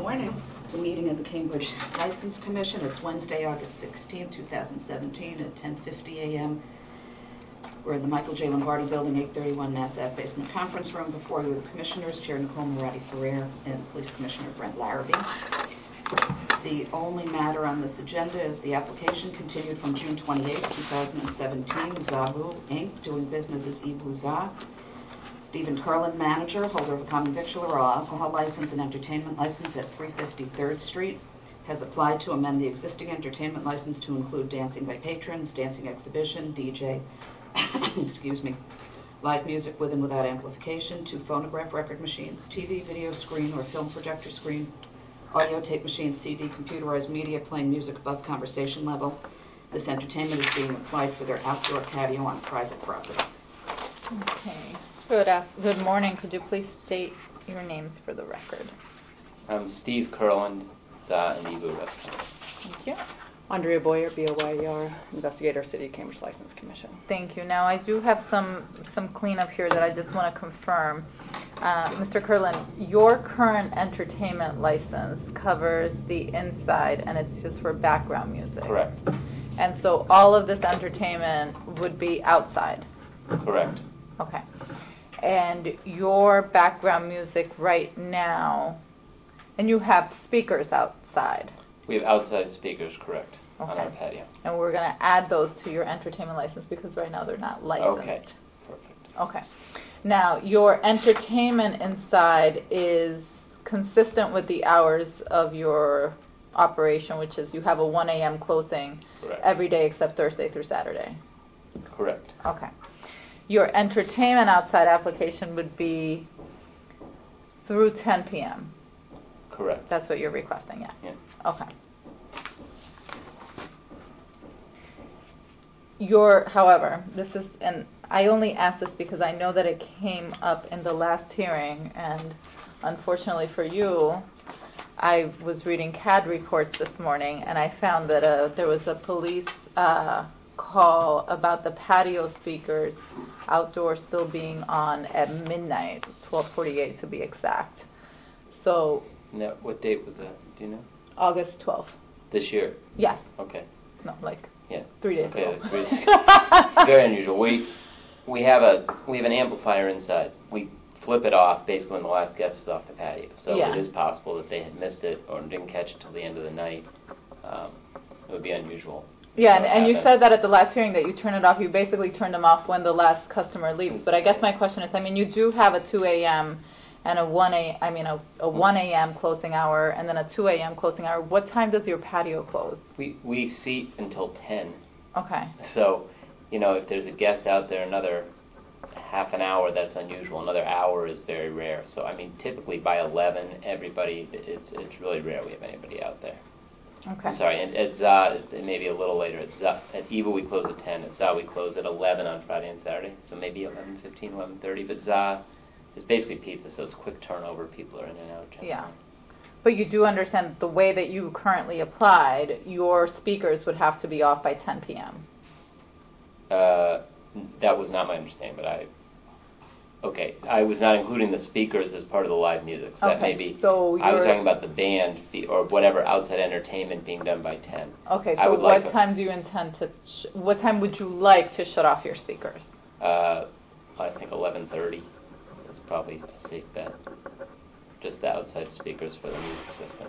morning. It's a meeting of the Cambridge License Commission. It's Wednesday, August 16, 2017 at 10:50 a.m. We're in the Michael J. Lombardi Building, 831 Mass Ave Basement Conference Room. Before you are the Commissioners, Chair Nicole Moratti-Ferrer and Police Commissioner Brent Larrabee. The only matter on this agenda is the application continued from June 28, 2017, Zahu Inc., doing business as Ibu Za. Stephen Curlin, manager, holder of a common victualler or alcohol license and entertainment license at 350 3rd Street, has applied to amend the existing entertainment license to include dancing by patrons, dancing exhibition, DJ, excuse me, live music with and without amplification, 2 phonograph record machines, TV, video screen, or film projector screen, audio tape machine, CD, computerized media playing music above conversation level. This entertainment is being applied for their outdoor patio on private property. Okay. Good morning. Could you please state your names for the record? I'm Steve Curlin, Za and Ibu Restaurant. Thank you. Andrea Boyer, BOYER, Investigator, City of Cambridge License Commission. Thank you. Now, I do have some cleanup here that I just want to confirm. Mr. Curlin, your current entertainment license covers the inside, and it's just for background music. Correct. And so all of this entertainment would be outside? Correct. Okay. And your background music right now, and you have speakers outside? We have outside speakers, correct, okay, on our patio. And we're going to add those to your entertainment license because right now they're not licensed. Okay, perfect. Okay. Now, your entertainment inside is consistent with the hours of your operation, which is you have a 1 a.m. closing correct, every day except Thursday through Saturday. Correct. Okay. Your entertainment outside application would be through 10 p.m. Correct. That's what you're requesting, yes? Yeah. Okay. However, this is, and I only asked this because I know that it came up in the last hearing, and unfortunately for you, I was reading CAD reports this morning, and I found that there was a police call about the patio speakers outdoors still being on at midnight, 12:48 to be exact. So. Now, what date was that? Do you know? August 12th. This year? Yes. Okay. No, like 3 days okay, ago. It's very unusual. We have an amplifier inside. We flip it off basically when the last guest is off the patio. So yeah, it is possible that they had missed it or didn't catch it till the end of the night. It would be unusual. Yeah, and you said that at the last hearing that you turn it off. You basically turn them off when the last customer leaves. But I guess my question is, I mean, you do have a 2 a.m. and a 1 a.m. closing hour and then a 2 a.m. closing hour. What time does your patio close? We seat until 10. Okay. So, if there's a guest out there another half an hour, that's unusual. Another hour is very rare. So, I mean, typically by 11, everybody, it's really rare we have anybody out there. Okay. I'm sorry, and at Za, it may be a little later. At Ibu, we close at 10. At Za, we close at 11 on Friday and Saturday. So maybe 11:15, 11:30. But Za is basically pizza, so it's quick turnover. People are in and out. Generally. Yeah. But you do understand that the way that you currently applied, your speakers would have to be off by 10 p.m. That was not my understanding, but I was not including the speakers as part of the live music. So that may be. So I was talking about the band or whatever outside entertainment being done by 10. Okay. So what time do you intend to? What time would you like to shut off your speakers? I think 11:30 is probably a safe bet. Just the outside speakers for the music system.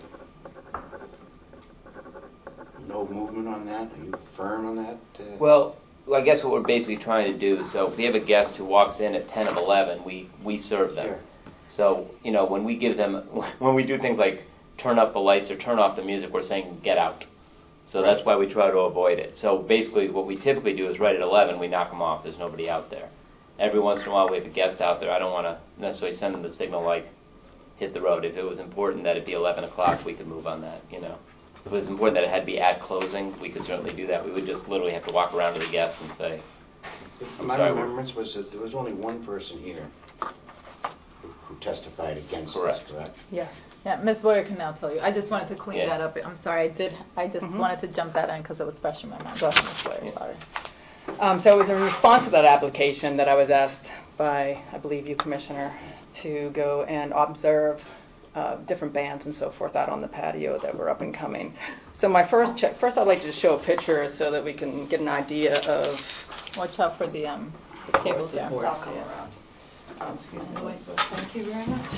No movement on that? Are you firm on that? Well, I guess what we're basically trying to do, so if we have a guest who walks in at 10 of 11, we serve them. Sure. So, when we give them, when we do things like turn up the lights or turn off the music, we're saying get out. So that's why we try to avoid it. So basically what we typically do is right at 11, we knock them off. There's nobody out there. Every once in a while we have a guest out there. I don't want to necessarily send them the signal like hit the road. If it was important that it be 11 o'clock, we could move on that, If it was important that it had to be at closing, we could certainly do that. We would just literally have to walk around to the guests and say... My remembrance was that there was only one person here who testified against this, correct? Yes. Yeah, Ms. Boyer can now tell you. I just wanted to clean that up. I'm sorry, I just wanted to jump that in because it was fresh in my mind. Go ahead, Ms. Boyer, sorry. So it was in response to that application that I was asked by, I believe you, Commissioner, to go and observe different bands and so forth out on the patio that were up and coming. So my first I'd like to show a picture so that we can get an idea of. Watch out for the cables there. I'll come around. Excuse me. Thank you very much.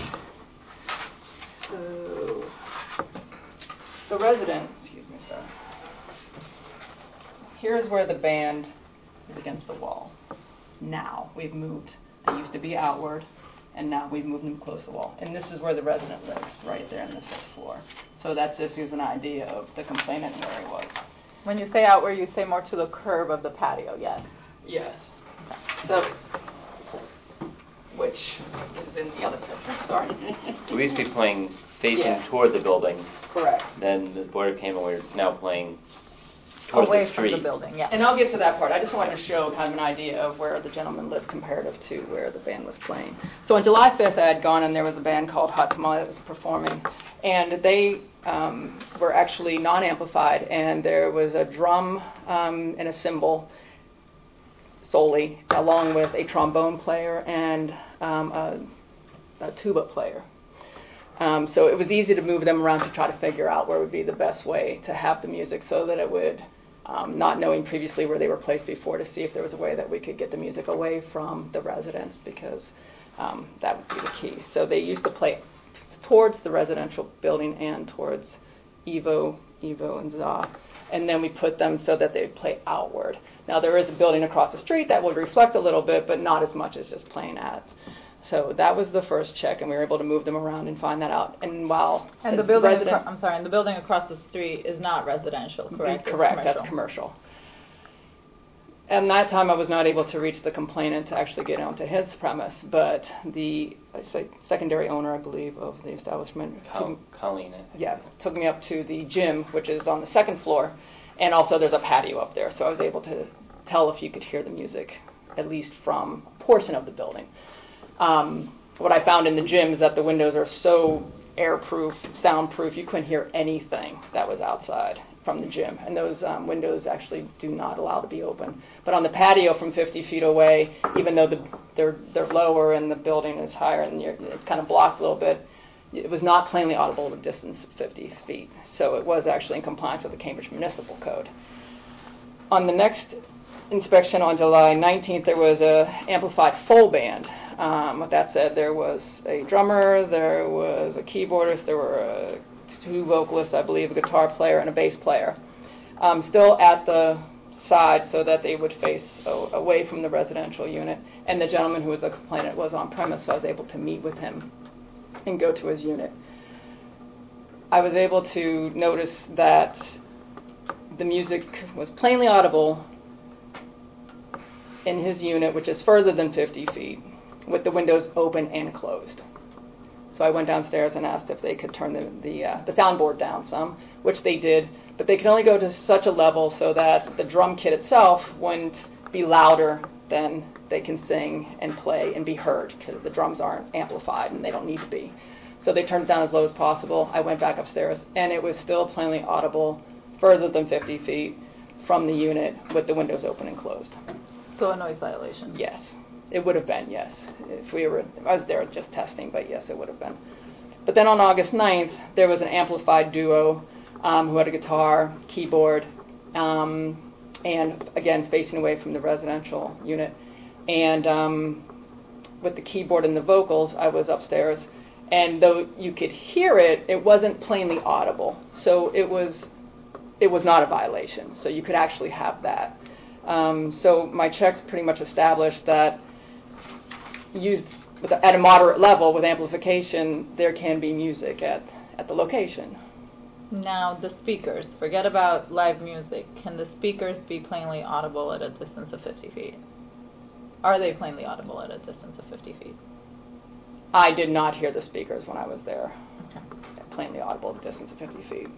So the resident, excuse me, sir. Here's where the band is against the wall. Now we've moved. They used to be outward, and now we've moved them close to the wall. And this is where the resident lives, right there on the fifth floor. So that's just gives an idea of the complainant and where he was. When you say outward, you say more to the curb of the patio, yes? Yes. So, which is in the other picture, sorry. We used to be playing facing Yeah. toward the building. Correct. Then the board came and we're now playing toward Away the street. from the building, yeah. And I'll get to that part. I just wanted to show kind of an idea of where the gentleman lived comparative to where the band was playing. So on July 5th, I had gone and there was a band called Hot Tamale that was performing. And they were actually non-amplified, and there was a drum and a cymbal solely, along with a trombone player and a tuba player. So it was easy to move them around to try to figure out where would be the best way to have the music so that it would, not knowing previously where they were placed before, to see if there was a way that we could get the music away from the residents, because that would be the key. So they used to play towards the residential building and towards Evo and ZA. And then we put them so that they would play outward. Now there is a building across the street that would reflect a little bit, but not as much as just playing at. So that was the first check, and we were able to move them around and find that out. And while And the building, and the building across the street is not residential, correct? It's correct, commercial. that's commercial. And that time I was not able to reach the complainant to actually get onto his premise, but the secondary owner, I believe, of the establishment Colleen. took me up to the gym, which is on the second floor, and also there's a patio up there, so I was able to tell if you could hear the music, at least from a portion of the building. What I found in the gym is that the windows are so airproof, soundproof, you couldn't hear anything that was outside from the gym, and those windows actually do not allow to be open. But on the patio from 50 feet away, even though they're lower and the building is higher and it's kind of blocked a little bit, it was not plainly audible at a distance of 50 feet. So it was actually in compliance with the Cambridge Municipal Code. On the next inspection on July 19th, there was a amplified full band. With that said, there was a drummer, there was a keyboardist, there were two vocalists, I believe, a guitar player and a bass player, still at the side so that they would face away from the residential unit. And the gentleman who was the complainant was on premise, so I was able to meet with him and go to his unit. I was able to notice that the music was plainly audible in his unit, which is further than 50 feet, with the windows open and closed. So I went downstairs and asked if they could turn the soundboard down some, which they did, but they could only go to such a level so that the drum kit itself wouldn't be louder than they can sing and play and be heard, because the drums aren't amplified and they don't need to be. So they turned it down as low as possible. I went back upstairs, and it was still plainly audible further than 50 feet from the unit with the windows open and closed. So a noise violation? Yes. It would have been, yes. If I was there just testing, but yes, it would have been. But then on August 9th, there was an amplified duo who had a guitar, keyboard, and again, facing away from the residential unit. And with the keyboard and the vocals, I was upstairs. And though you could hear it, it wasn't plainly audible. So it was not a violation. So you could actually have that. So my checks pretty much established that used at a moderate level with amplification, there can be music at the location. Now, the speakers, forget about live music. Can the speakers be plainly audible at a distance of 50 feet? Are they plainly audible at a distance of 50 feet? I did not hear the speakers when I was there. Okay. Plainly audible at a distance of 50 feet.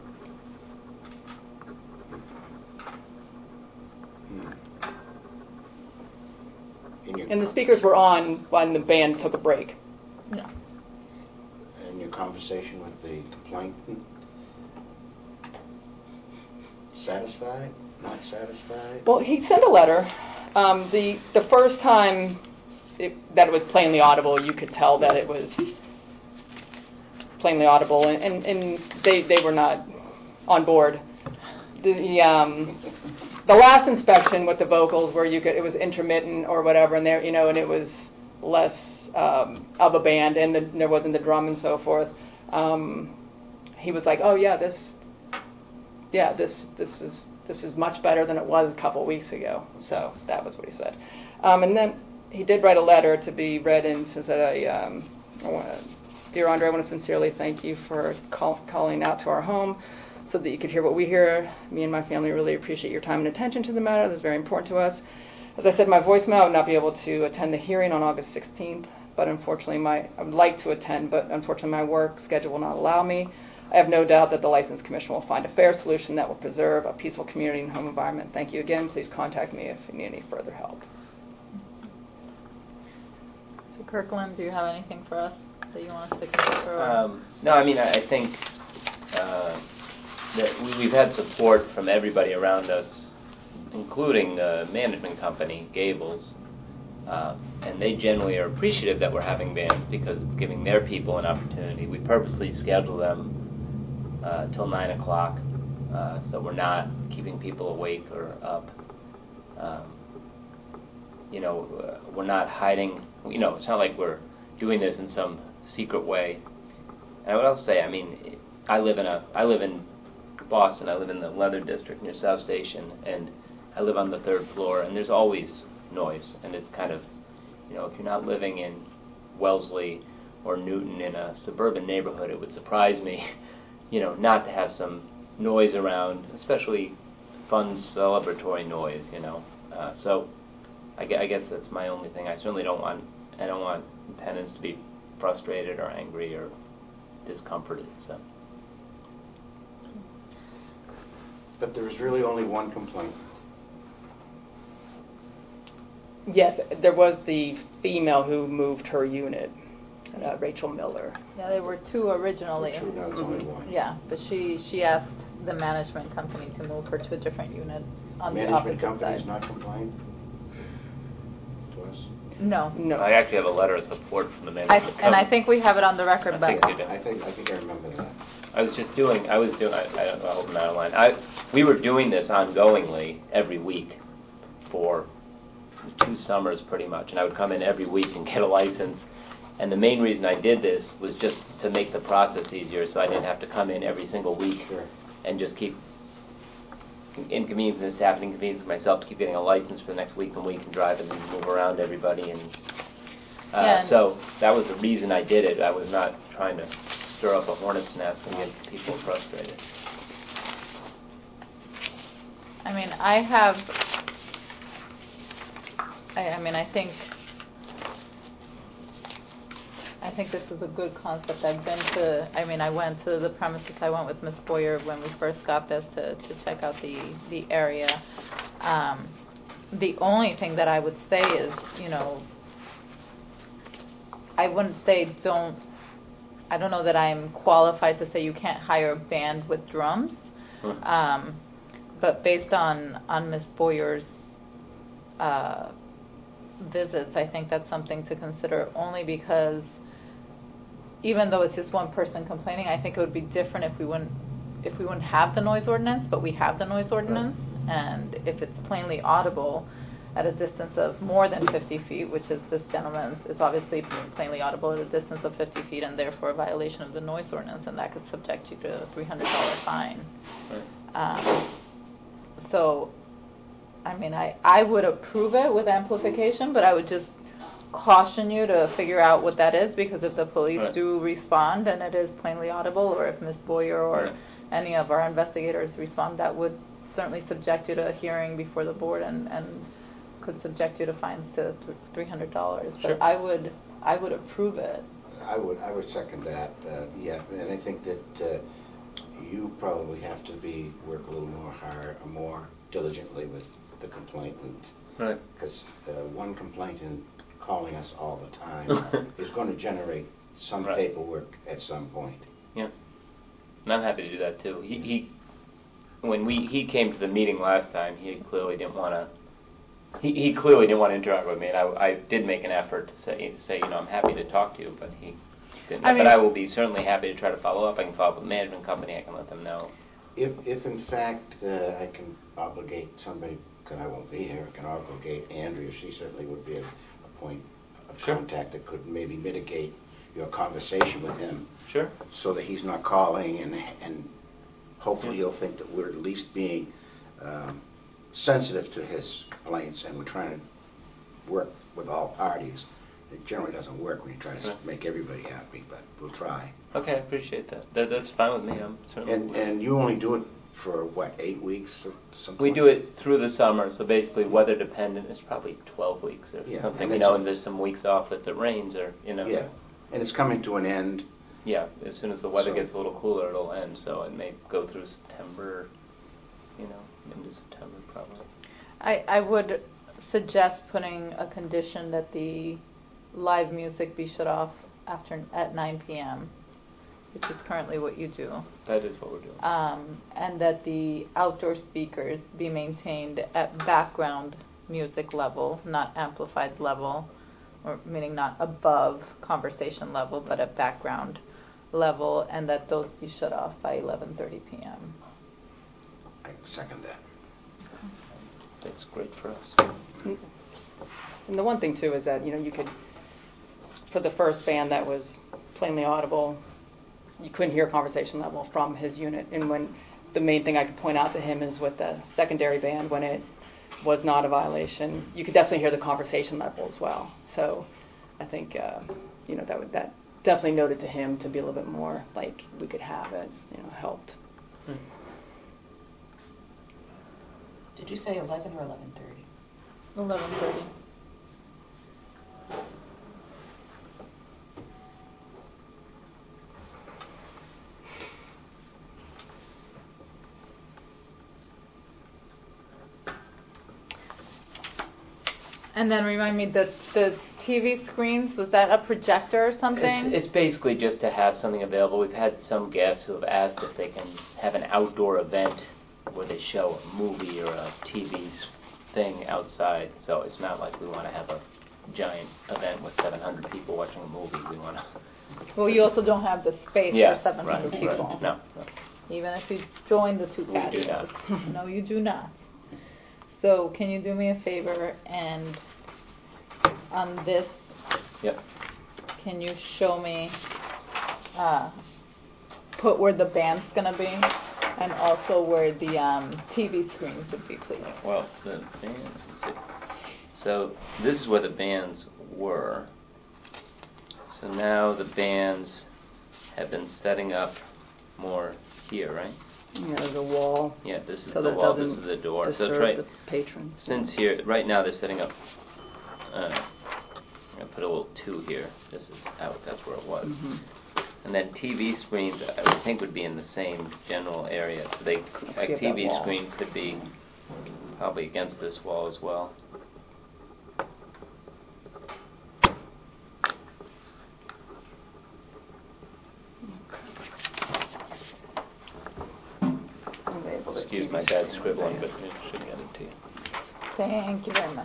And the speakers were on when the band took a break. Yeah. In your conversation with the complainant, satisfied? Not satisfied? Well, he sent a letter. The first time that it was plainly audible, you could tell that it was plainly audible, and they were not on board. The last inspection with the vocals, where it was intermittent or whatever, and there, and it was less of a band, and there wasn't the drum and so forth. He was like, "Oh yeah, this is much better than it was a couple weeks ago." So that was what he said. And then he did write a letter to be read in, says that Dear Andre, I want to sincerely thank you for calling out to our home so that you could hear what we hear. Me and my family really appreciate your time and attention to the matter. This is very important to us. As I said, my voicemail, I would not be able to attend the hearing on August 16th, but unfortunately, I would like to attend, but unfortunately my work schedule will not allow me. I have no doubt that the License Commission will find a fair solution that will preserve a peaceful community and home environment. Thank you again. Please contact me if you need any further help. So Kirkland, do you have anything for us that you want us to consider? No, I mean, I think that we've had support from everybody around us, including the management company, Gables, and they generally are appreciative that we're having bands because it's giving their people an opportunity. We purposely schedule them till 9 o'clock, so we're not keeping people awake or up. We're not hiding. It's not like we're doing this in some secret way. And what I'll say, I mean, I live in Boston. I live in the Leather District near South Station, and I live on the 3rd floor, and there's always noise. And it's kind of, if you're not living in Wellesley or Newton in a suburban neighborhood, it would surprise me, not to have some noise around, especially fun celebratory noise, So I guess that's my only thing. I don't want tenants to be frustrated or angry or discomforted. So. But there was really only one complaint. Yes, there was the female who moved her unit, Rachel Miller. Yeah, there were two originally. True, no, it's only one. Yeah, but she asked the management company to move her to a different unit on the Management opposite company side. is not complained to us? No. No. I actually have a letter of support from the management company. And I think we have it on the record, I but think you do. I think I remember that. I was doing, I don't know, I hope I'm out of line. We were doing this ongoingly every week for 2 summers pretty much, and I would come in every week and get a license. And the main reason I did this was just to make the process easier, so I didn't have to come in every single week Sure. and just keep inconveniencing the staff and inconveniencing myself to keep getting a license for the next week and drive and move around everybody. And so that was the reason I did it. I was not trying to stir up a hornet's nest and get people frustrated. I mean, I think this is a good concept. I went to the premises. I went with Ms. Boyer when we first got this to check out the area. The only thing that I would say is, I wouldn't say I don't know that I'm qualified to say you can't hire a band with drums. But based on Ms. Boyer's visits, I think that's something to consider, only because even though it's just one person complaining, I think it would be different if we wouldn't have the noise ordinance, but we have the noise ordinance, and if it's plainly audible at a distance of more than 50 feet, which is this gentleman's, is obviously plainly audible at a distance of 50 feet, and therefore a violation of the noise ordinance, and that could subject you to a $300 fine. Right. So, I would approve it with amplification, but I would just caution you to figure out what that is, because if the police Right. do respond and it is plainly audible, or if Ms. Boyer or Right. any of our investigators respond, that would certainly subject you to a hearing before the board and could subject you to fines to $300. Sure. But I would approve it. I would second that. Yeah, and I think that you probably have to work a little more diligently with the complainant. Right. Because one complainant calling us all the time is going to generate some Right. paperwork at some point. Yeah. And I'm happy to do that too. When he came to the meeting last time, he clearly didn't want to. He clearly didn't want to interact with me, and I did make an effort to say, I'm happy to talk to you, but he But I mean- I will be certainly happy to try to follow up. I can follow up with the management company. I can let them know. If in fact I can obligate somebody, because I won't be here, I can obligate Andrea, she certainly would be a point of Sure. contact that could maybe mitigate your conversation with him, Sure. so that he's not calling, and hopefully he'll think that we're at least being sensitive to his complaints, and we're trying to work with all parties. It generally doesn't work when you try to Right. make everybody happy, but we'll try. Okay, I appreciate that. That's fine with me. I'm certainly. And you only do it for, what, 8 weeks or something? We do it through the summer, so basically weather dependent. It's probably 12 weeks or Yeah, something, and you it's- know, and there's some weeks off if it rains or, you know. Yeah, and it's coming to an end. Yeah, as soon as the weather So- gets a little cooler, it'll end, so it may go through September, you know, into September probably. I would suggest putting a condition that the live music be shut off at 9 p.m., which is currently what you do. That is what we're doing. And that the outdoor speakers be maintained at background music level, not amplified level, or meaning not above conversation level, but at background level, and that those be shut off by 11:30 p.m. I second that. That's great for us. And the one thing too is that, you know, you could, for the first band that was plainly audible, you couldn't hear conversation level from his unit. And when the main thing I could point out to him is with the secondary band, when it was not a violation, you could definitely hear the conversation level as well. So I think, you know, that definitely noted to him to be a little bit more like we could have it, you know, helped. Did you say 11 or 11:30? 11:30. And then remind me, the TV screens, was that a projector or something? It's basically just to have something available. We've had some guests who have asked if they can have an outdoor event where they show a movie or a TV thing outside. So it's not like we want to have a giant event with 700 people watching a movie. We want to. Well, you also don't have the space Yeah, for 700 right, people. right. No. Even if you join the two We do patios. not. No, you do not. So can you do me a favor, and on this, Yep. can you show me, put where the band's going to be, and also where the TV screens would be, please? Well, the bands. Let's see. So this is where the bands were. So now the bands have been setting up more here, right? You know, there's a wall. Yeah, this is So the that wall. doesn't This is the door. So disturb it's right. the patrons. Since here, right now they're setting up. I'm gonna put a little 2 here. This is out. That's where it was. Mhm. And then TV screens, I would think, would be in the same general area. So a See if that TV wall. screen could be probably against this wall as well. I'm able to Excuse TV my bad screen scribbling, there. but it should get it to you. Thank you very much.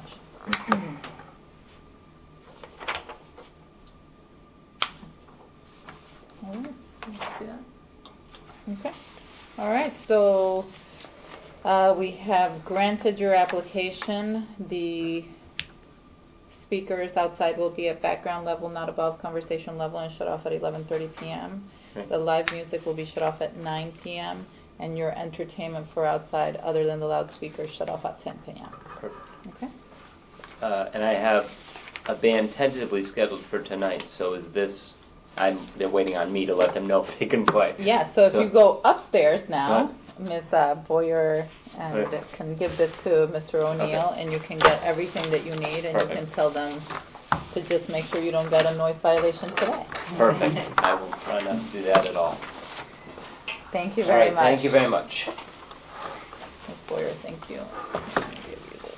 All right, let's do that. Okay. All right, so we have granted your application. The speakers outside will be at background level, not above conversation level, and shut off at 11:30 p.m. Okay. The live music will be shut off at 9 p.m. and your entertainment for outside, other than the loudspeakers, shut off at 10 p.m. Perfect. Okay. And I have a band tentatively scheduled for tonight. So is this? They're waiting on me to let them know if they can play. Yeah, so if you go upstairs now, Right. Ms. Boyer, and Right. can give this to Mr. O'Neill, Okay. and you can get everything that you need, and you Perfect. can tell them to just make sure you don't get a noise violation today. Perfect. I will try not to do that at all. Thank you All very right. much. Thank you very much. Ms. Boyer, thank you.